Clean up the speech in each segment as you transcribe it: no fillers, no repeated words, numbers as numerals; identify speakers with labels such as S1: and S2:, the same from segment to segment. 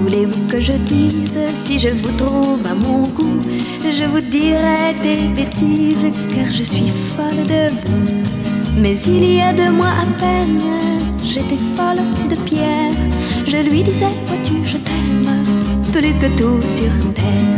S1: voulez-vous que je dise? Si je vous trouve à mon goût, je vous dirai des bêtises, car je suis folle de vous. Mais il y a 2 mois à peine, j'étais folle de Pierre. Je lui disais, vois-tu, je t'aime plus que tout sur terre.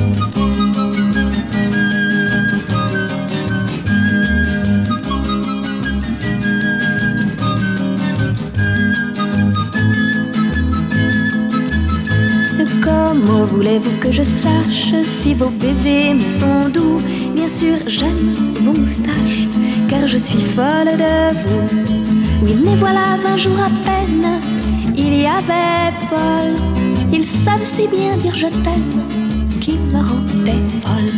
S1: Comment voulez-vous que je sache si vos baisers me sont doux? Bien sûr, j'aime vos moustaches, car je suis folle de vous. Oui, mais voilà, 20 jours à peine, il y avait Paul. Il savait si bien dire je t'aime qu'il me rendait folle.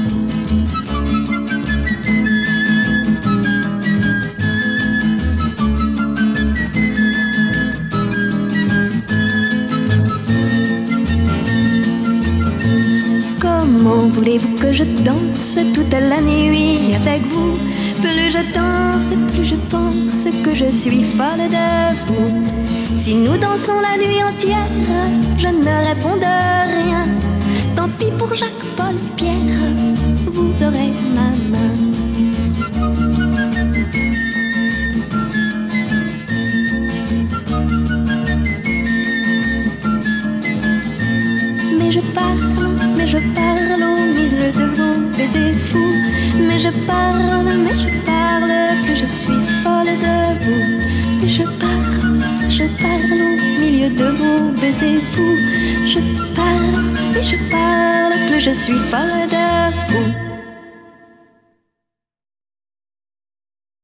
S1: Comment voulez-vous que je danse toute la nuit avec vous? Plus je danse, plus je pense que je suis folle de vous. Si nous dansons la nuit entière, je ne réponds de rien. Tant pis pour Jacques, Paul, Pierre, vous aurez ma main. Mais je parle au milieu de vos baisers fous. Mais je parle, plus je suis folle de vous. Mais je parle au milieu de vos baisers fous. Je parle, plus je suis folle de vous.